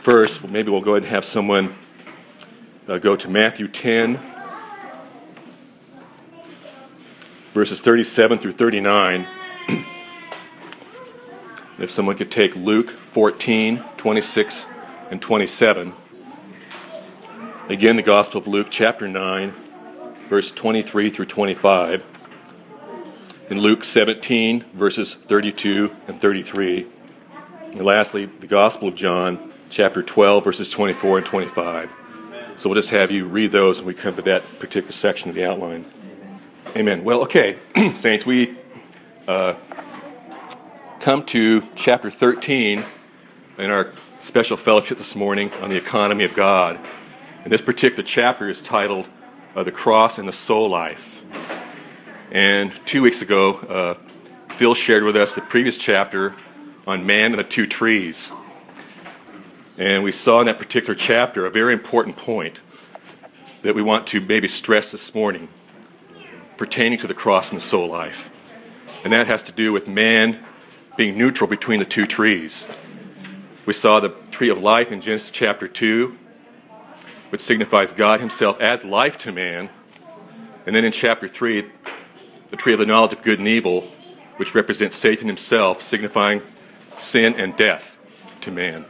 first, maybe we'll go ahead and have someone go to Matthew 10, verses 37 through 39. If someone could take Luke 14, 26 and 27. Again, the Gospel of Luke, chapter 9, verse 23 through 25. And Luke 17, verses 32 and 33. And lastly, the Gospel of John, chapter 12, verses 24 and 25. So we'll just have you read those when we come to that particular section of the outline. Amen. Well, okay, saints, we come to chapter 13 in our special fellowship this morning on the economy of God. And this particular chapter is titled The Cross and the Soul Life. And 2 weeks ago, Phil shared with us the previous chapter on man and the two trees. And we saw in that particular chapter a very important point that we want to maybe stress this morning pertaining to the cross and the soul life. And that has to do with man being neutral between the two trees. We saw the tree of life in Genesis chapter 2, which signifies God himself as life to man. And then in chapter 3, the tree of the knowledge of good and evil, which represents Satan himself, signifying sin and death to man.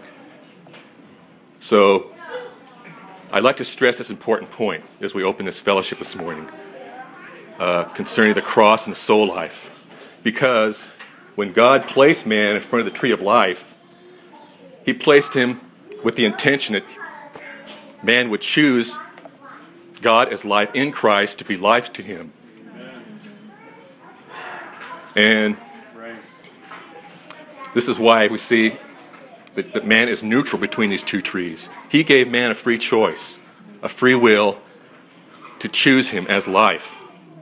So, I'd like to stress this important point as we open this fellowship this morning concerning the cross and the soul life. Because when God placed man in front of the tree of life, he placed him with the intention that man would choose God as life in Christ to be life to him. And this is why we see that man is neutral between these two trees. He gave man a free choice, a free will to choose him as life.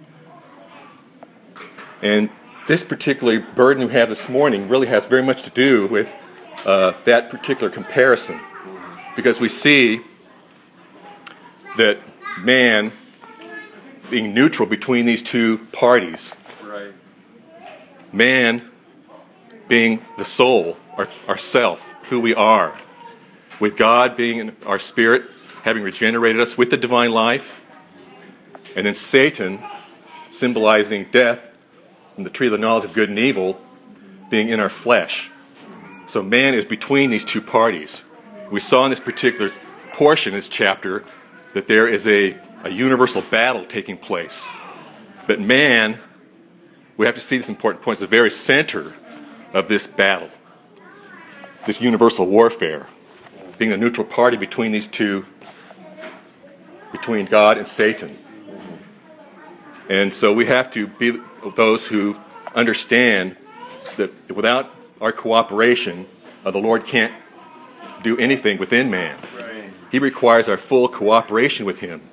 And this particular burden we have this morning really has very much to do with that particular comparison. Because we see that man being neutral between these two parties. Right. Man being the soul, our self, who we are. With God being in our spirit, having regenerated us with the divine life. And then Satan, symbolizing death, and the tree of the knowledge of good and evil, being in our flesh. So man is between these two parties. We saw in this particular portion, this chapter, that there is a universal battle taking place. But man, we have to see this important point, is the very center of this battle. This universal warfare, being the neutral party between these two, between God and Satan. And so we have to be those who understand that without our cooperation, the Lord can't do anything within man. Right. He requires our full cooperation with him.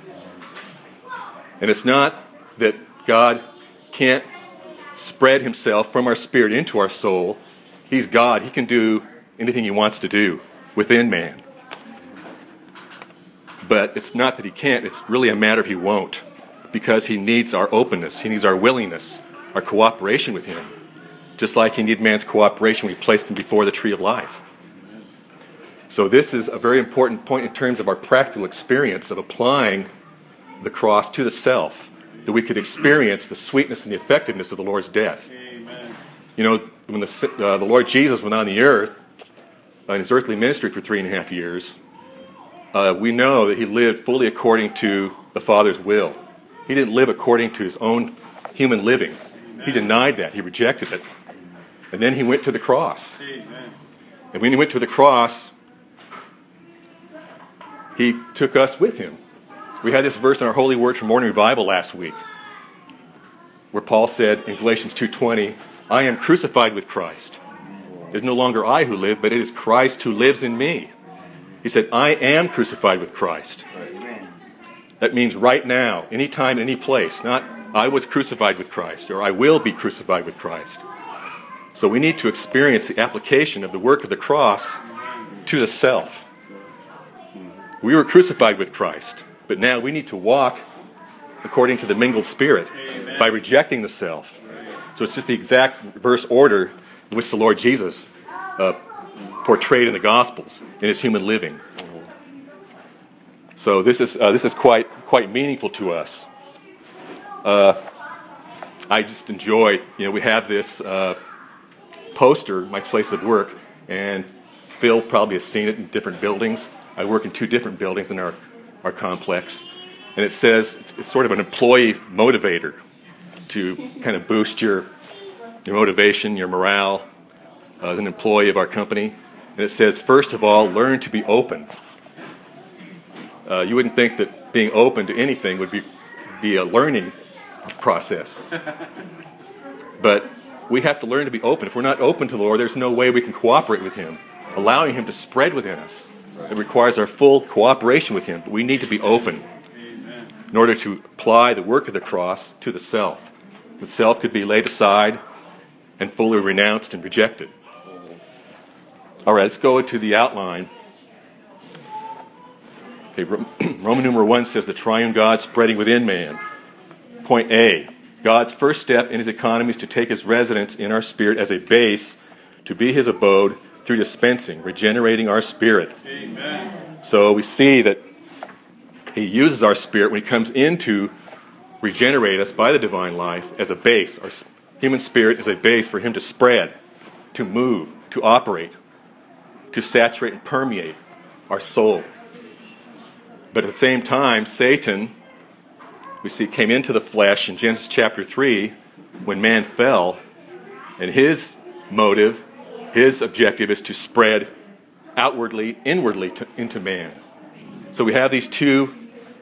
And it's not that God can't spread himself from our spirit into our soul. He's God. He can do anything he wants to do within man. But it's not that he can't. It's really a matter of he won't. Because he needs our openness. He needs our willingness, our cooperation with him. Just like he needed man's cooperation when he placed him before the tree of life. So this is a very important point in terms of our practical experience of applying the cross to the self, that we could experience the sweetness and the effectiveness of the Lord's death. Amen. You know, when the Lord Jesus went on the earth, in his earthly ministry for 3.5 years, we know that he lived fully according to the Father's will. He didn't live according to his own human living. He denied that. He rejected it. And then he went to the cross. And when he went to the cross, he took us with him. We had this verse in our Holy Word from Morning Revival last week, where Paul said in Galatians 2:20, I am crucified with Christ. It is no longer I who live, but it is Christ who lives in me. He said, I am crucified with Christ. That means right now, anytime, any place. Not, I was crucified with Christ, or I will be crucified with Christ. So we need to experience the application of the work of the cross to the self. We were crucified with Christ, but now we need to walk according to the mingled spirit by rejecting the self. So it's just the exact verse order in which the Lord Jesus portrayed in the Gospels in his human living. So this is quite meaningful to us. I just enjoy, we have this poster, my place of work, and Phil probably has seen it in different buildings. I work in 2 different buildings in our complex, and it says it's sort of an employee motivator to kind of boost your motivation, your morale as an employee of our company. And it says, first of all, learn to be open. You wouldn't think that being open to anything would be a learning process. But we have to learn to be open. If we're not open to the Lord, there's no way we can cooperate with Him, allowing Him to spread within us. It requires our full cooperation with Him. But we need to be open in order to apply the work of the cross to the self. The self could be laid aside and fully renounced and rejected. All right, let's go into the outline. Okay, Roman numeral 1 says the triune God spreading within man. Point A, God's first step in His economy is to take His residence in our spirit as a base to be His abode through dispensing, regenerating our spirit. Amen. So we see that He uses our spirit when He comes in to regenerate us by the divine life as a base. Our human spirit is a base for Him to spread, to move, to operate, to saturate and permeate our soul. But at the same time, Satan, we see, came into the flesh in Genesis chapter 3 when man fell, and his motive, his objective is to spread outwardly, inwardly into man. So we have these 2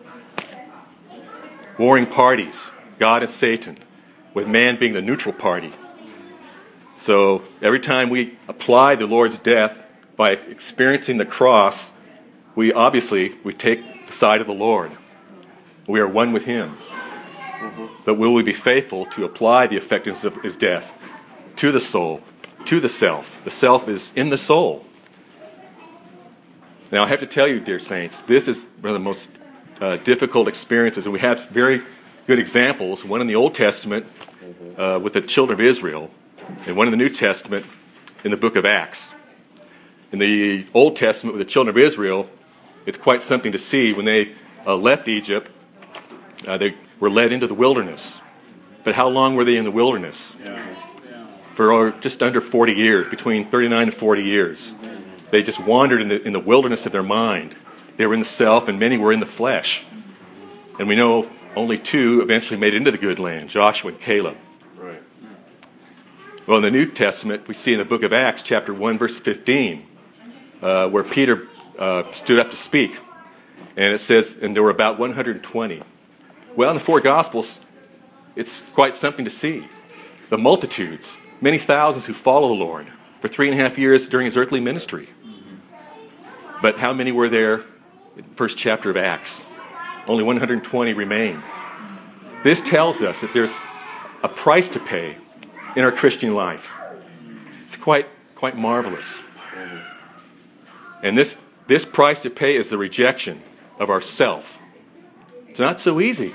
warring parties, God and Satan, with man being the neutral party. So every time we apply the Lord's death by experiencing the cross, we take the side of the Lord. We are one with Him. But will we be faithful to apply the effectiveness of His death to the soul, to the self? The self is in the soul. Now I have to tell you, dear saints, this is one of the most difficult experiences, and we have very good examples. One in the Old Testament with the children of Israel, and one in the New Testament in the book of Acts. In the Old Testament with the children of Israel, it's quite something to see. When they left Egypt, they were led into the wilderness. But how long were they in the wilderness? For just under 40 years, between 39 and 40 years. They just wandered in the wilderness of their mind. They were in the self, and many were in the flesh. And we know only 2 eventually made it into the good land, Joshua and Caleb. Right. Well, in the New Testament, we see in the book of Acts, chapter 1, verse 15, where Peter stood up to speak. And it says, and there were about 120. Well, in the 4 Gospels, it's quite something to see. The multitudes, many thousands who follow the Lord for 3.5 years during His earthly ministry. But how many were there in the first chapter of Acts? Only 120 remain. This tells us that there's a price to pay in our Christian life. It's quite marvelous. And this price to pay is the rejection of ourself. It's not so easy.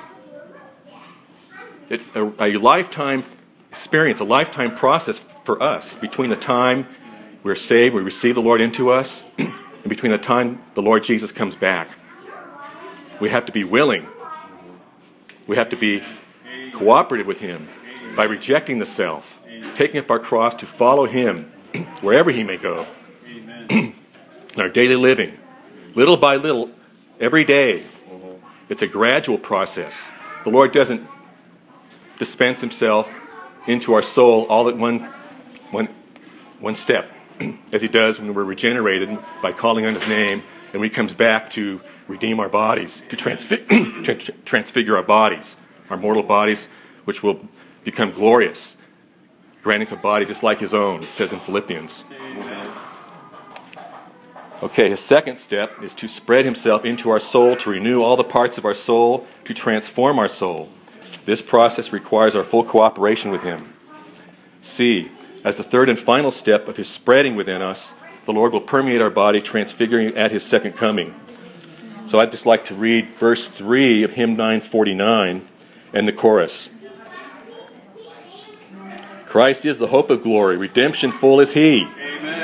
It's a lifetime experience, a lifetime process for us between the time we're saved, we receive the Lord into us, and between the time the Lord Jesus comes back. We have to be willing. We have to be cooperative with Him by rejecting the self, taking up our cross to follow Him wherever He may go. In our daily living, little by little, every day. It's a gradual process. The Lord doesn't dispense Himself into our soul all at one step, as He does when we're regenerated by calling on His name, and when He comes back to redeem our bodies, to transfigure our bodies, our mortal bodies, which will become glorious, granting us a body just like His own, it says in Philippians. Amen. Okay, His second step is to spread Himself into our soul, to renew all the parts of our soul, to transform our soul. This process requires our full cooperation with Him. C, as the third and final step of His spreading within us, the Lord will permeate our body, transfiguring it at His second coming. So I'd just like to read verse 3 of hymn 949 and the chorus. Christ is the hope of glory, redemption full is He. Amen.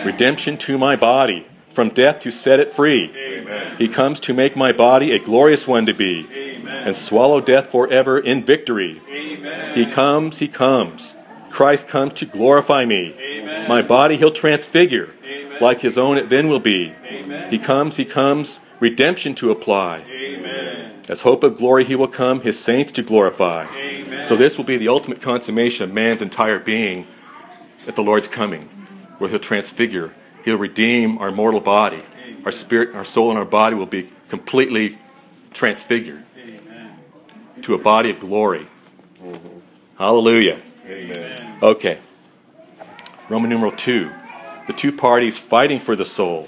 redemption to my body, from death to set it free. Amen. He comes to make my body a glorious one to be, Amen. and swallow death forever in victory. Amen. He comes, he comes. Christ comes to glorify me. Amen. My body he'll transfigure, Amen. like his own it then will be. Amen. He comes, redemption to apply. Amen. As hope of glory he will come, his saints to glorify. Amen. So this will be the ultimate consummation of man's entire being at the Lord's coming, where he'll transfigure. He'll redeem our mortal body. Our spirit, our soul, and our body will be completely transfigured to a body of glory. Hallelujah. Amen. Okay. Roman numeral 2. The two parties fighting for the soul.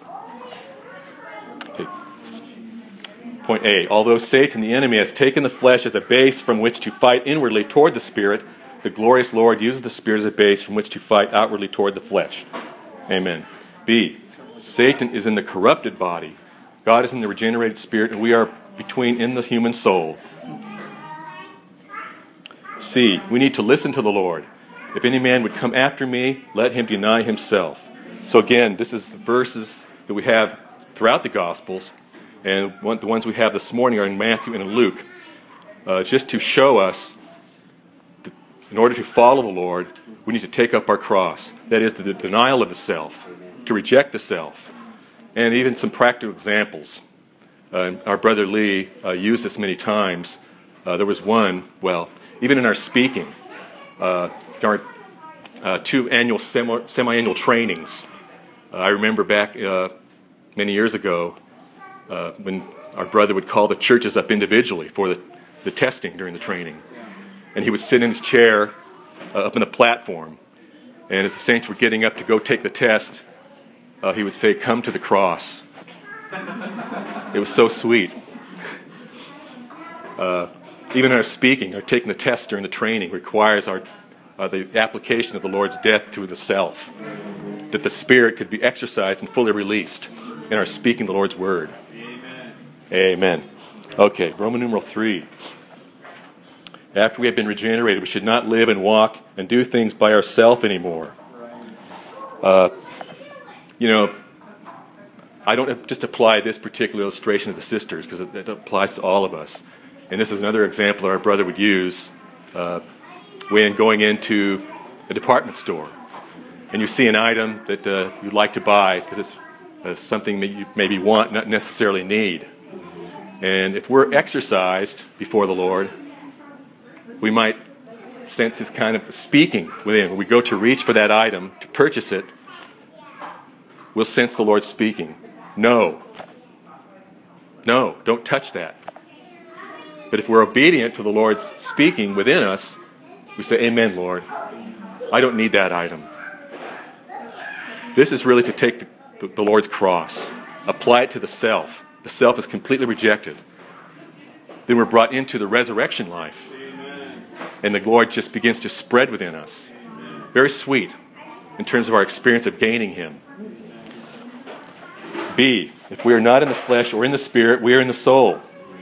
Okay. Point A. Although Satan, the enemy, has taken the flesh as a base from which to fight inwardly toward the Spirit, the glorious Lord uses the Spirit as a base from which to fight outwardly toward the flesh. Amen. B. Satan is in the corrupted body. God is in the regenerated spirit, and we are between in the human soul. C. We need to listen to the Lord. If any man would come after me, let him deny himself. So again, this is the verses that we have throughout the Gospels, and the ones we have this morning are in Matthew and in Luke, just to show us that in order to follow the Lord, we need to take up our cross. That is, the denial of the self, to reject the self, and even some practical examples. Our brother Lee used this many times. There was one, even in our speaking, our 2 annual semi-annual trainings. I remember back many years ago when our brother would call the churches up individually for the testing during the training. And he would sit in his chair up on the platform. And as the saints were getting up to go take the test, he would say, "Come to the cross." It was so sweet. Even our speaking, our taking the test during the training, requires the application of the Lord's death to the self, that the Spirit could be exercised and fully released in our speaking the Lord's word. Amen. Amen. Okay, Roman numeral 3. After we have been regenerated, we should not live and walk and do things by ourselves anymore. I don't just apply this particular illustration to the sisters, because it applies to all of us. And this is another example that our brother would use when going into a department store. And you see an item that you'd like to buy because it's something that you maybe want, not necessarily need. And if we're exercised before the Lord, we might sense his kind of speaking within. When we go to reach for that item, to purchase it, we'll sense the Lord speaking. No, don't touch that. But if we're obedient to the Lord's speaking within us, we say, "Amen, Lord. I don't need that item." This is really to take the Lord's cross, apply it to the self. The self is completely rejected. Then we're brought into the resurrection life. Amen. And the glory just begins to spread within us. Amen. Very sweet in terms of our experience of gaining him. B, if we are not in the flesh or in the spirit, we are in the soul.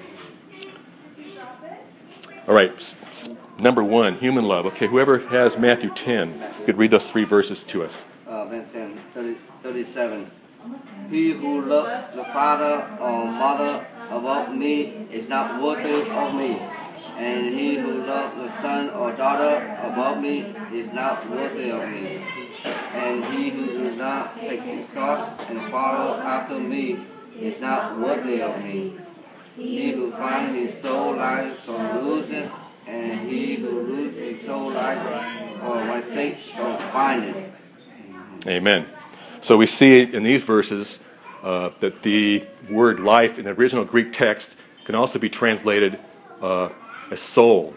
All right, number 1, human love. Okay, whoever has Matthew 10 could read those 3 verses to us. Matthew 37. He who loves the father or mother above me is not worthy of me, and he who loves the son or daughter above me is not worthy of me. And he who does not take his cross and follow after me is not worthy of me. He who finds his soul life shall lose it, and he who loses his soul life for my sake shall find it. Amen. So we see in these verses that the word life in the original Greek text can also be translated as soul.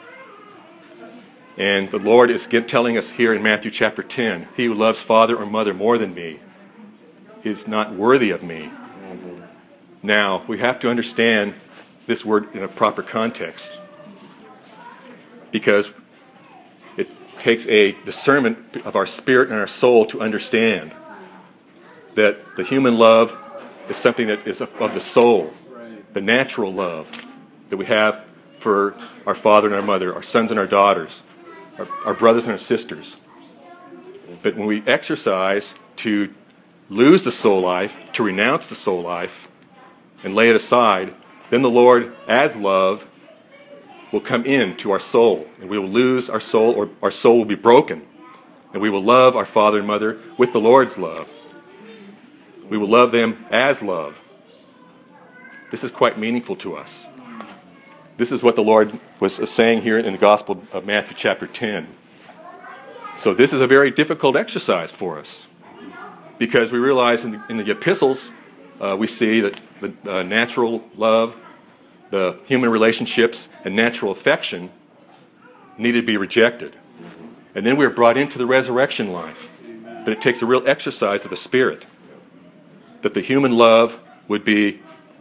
And the Lord is telling us here in Matthew chapter 10, he who loves father or mother more than me is not worthy of me. Now, we have to understand this word in a proper context, because it takes a discernment of our spirit and our soul to understand that the human love is something that is of the soul, the natural love that we have for our father and our mother, our sons and our daughters, our brothers and our sisters. But when we exercise to lose the soul life, to renounce the soul life, and lay it aside, then the Lord, as love, will come into our soul, and we will lose our soul, or our soul will be broken, and we will love our father and mother with the Lord's love. We will love them as love. This is quite meaningful to us. This is what the Lord was saying here in the Gospel of Matthew chapter 10. So this is a very difficult exercise for us, because we realize in the epistles, we see that the natural love, the human relationships, and natural affection needed to be rejected. And then we're brought into the resurrection life. But it takes a real exercise of the Spirit, that the human love would be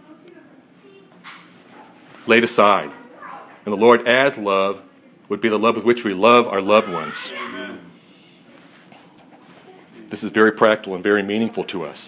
laid aside. And the Lord as love would be the love with which we love our loved ones. This is very practical and very meaningful to us.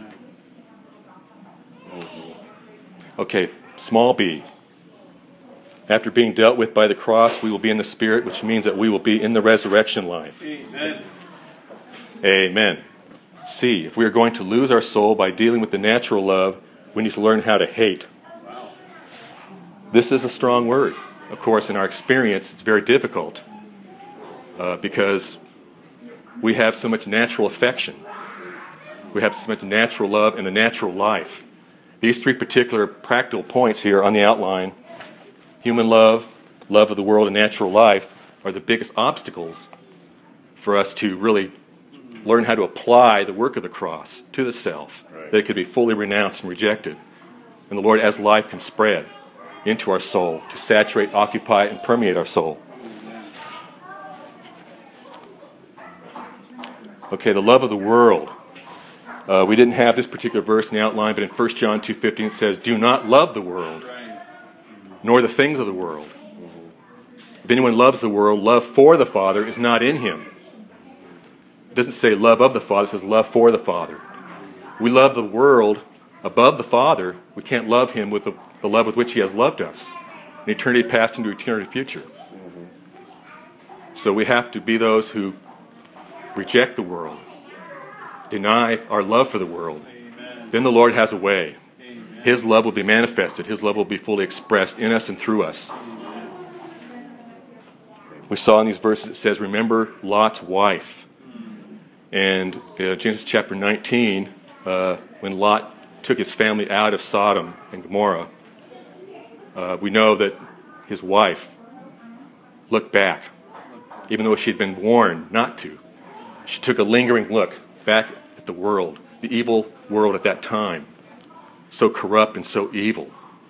Okay, small b. After being dealt with by the cross, we will be in the Spirit, which means that we will be in the resurrection life. Amen. Amen. C. If we are going to lose our soul by dealing with the natural love, we need to learn how to hate. This is a strong word. Of course, in our experience, it's very difficult because we have so much natural affection. We have so much natural love in the natural life. These three particular practical points here on the outline, human love, love of the world, and natural life, are the biggest obstacles for us to really learn how to apply the work of the cross to the self, that it could be fully renounced and rejected. And the Lord, as life, can spread into our soul to saturate, occupy, and permeate our soul. Okay, the love of the world. We didn't have this particular verse in the outline, but in 1 John 2:15 it says, "Do not love the world, nor the things of the world. If anyone loves the world, love for the Father is not in him." It doesn't say love of the Father, it says love for the Father. We love the world above the Father. We can't love him with the love with which he has loved us, in eternity past into eternity future. So we have to be those who reject the world, deny our love for the world. Amen. Then the Lord has a way. Amen. His love will be manifested. His love will be fully expressed in us and through us. We saw in these verses it says, remember Lot's wife. And Genesis chapter 19, when Lot took his family out of Sodom and Gomorrah, we know that his wife looked back, even though she had been warned not to. She took a lingering look back at the world, the evil world at that time, so corrupt and so evil.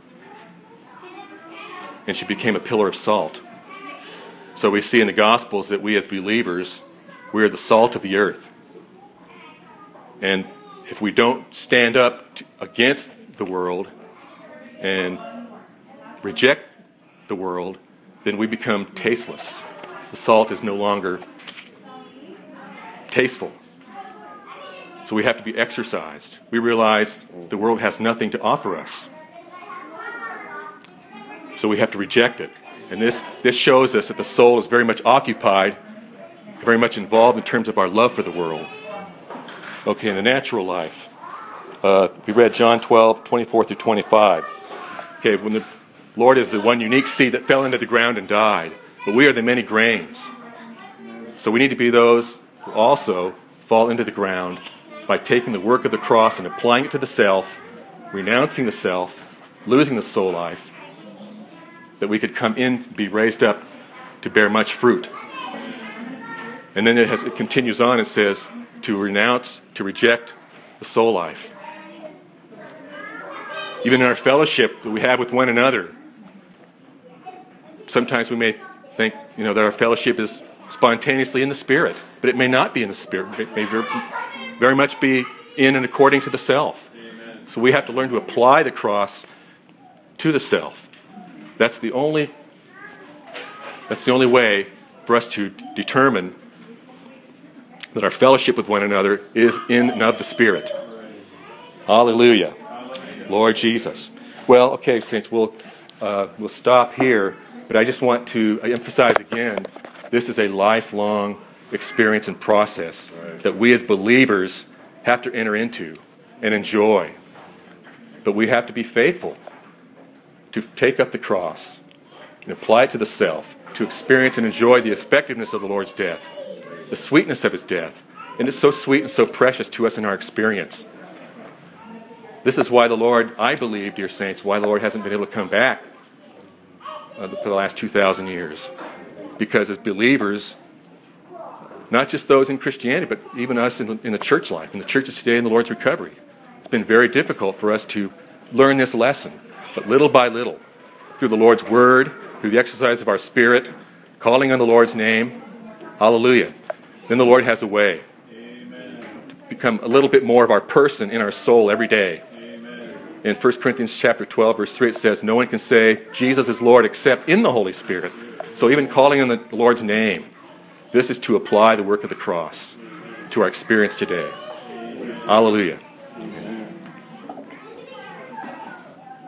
And she became a pillar of salt. So we see in the Gospels that we as believers, we are the salt of the earth. And if we don't stand up against the world and reject the world, then we become tasteless. The salt is no longer tasteful. So we have to be exercised. We realize the world has nothing to offer us. So we have to reject it. And this shows us that the soul is very much occupied, very much involved in terms of our love for the world. Okay, in the natural life, we read John 12, 24 through 25. Okay, when the Lord is the one unique seed that fell into the ground and died, but we are the many grains. So we need to be those who also fall into the ground by taking the work of the cross and applying it to the self, renouncing the self, losing the soul life, that we could come in, be raised up to bear much fruit. And then it continues on and says to renounce, to reject the soul life. Even in our fellowship that we have with one another, sometimes we may think, that our fellowship is spontaneously in the Spirit, but it may not be in the Spirit. It may very much be in and according to the self. Amen. So we have to learn to apply the cross to the self. That's the only way for us to determine that our fellowship with one another is in and of the Spirit. Hallelujah. Lord Jesus. Well, okay, saints, we'll stop here, but I just want to emphasize again, this is a lifelong experience and process that we as believers have to enter into and enjoy. But we have to be faithful to take up the cross and apply it to the self, to experience and enjoy the effectiveness of the Lord's death, the sweetness of his death. And it's so sweet and so precious to us in our experience. This is why the Lord, I believe, dear saints, why the Lord hasn't been able to come back for the last 2,000 years. Because as believers, not just those in Christianity, but even us in the church life, in the churches today in the Lord's recovery, it's been very difficult for us to learn this lesson. But little by little, through the Lord's word, through the exercise of our spirit, calling on the Lord's name, hallelujah, then the Lord has a way to become a little bit more of our person in our soul every day. In 1 Corinthians chapter 12, verse 3, it says, no one can say Jesus is Lord except in the Holy Spirit. So even calling on the Lord's name, this is to apply the work of the cross to our experience today. Hallelujah.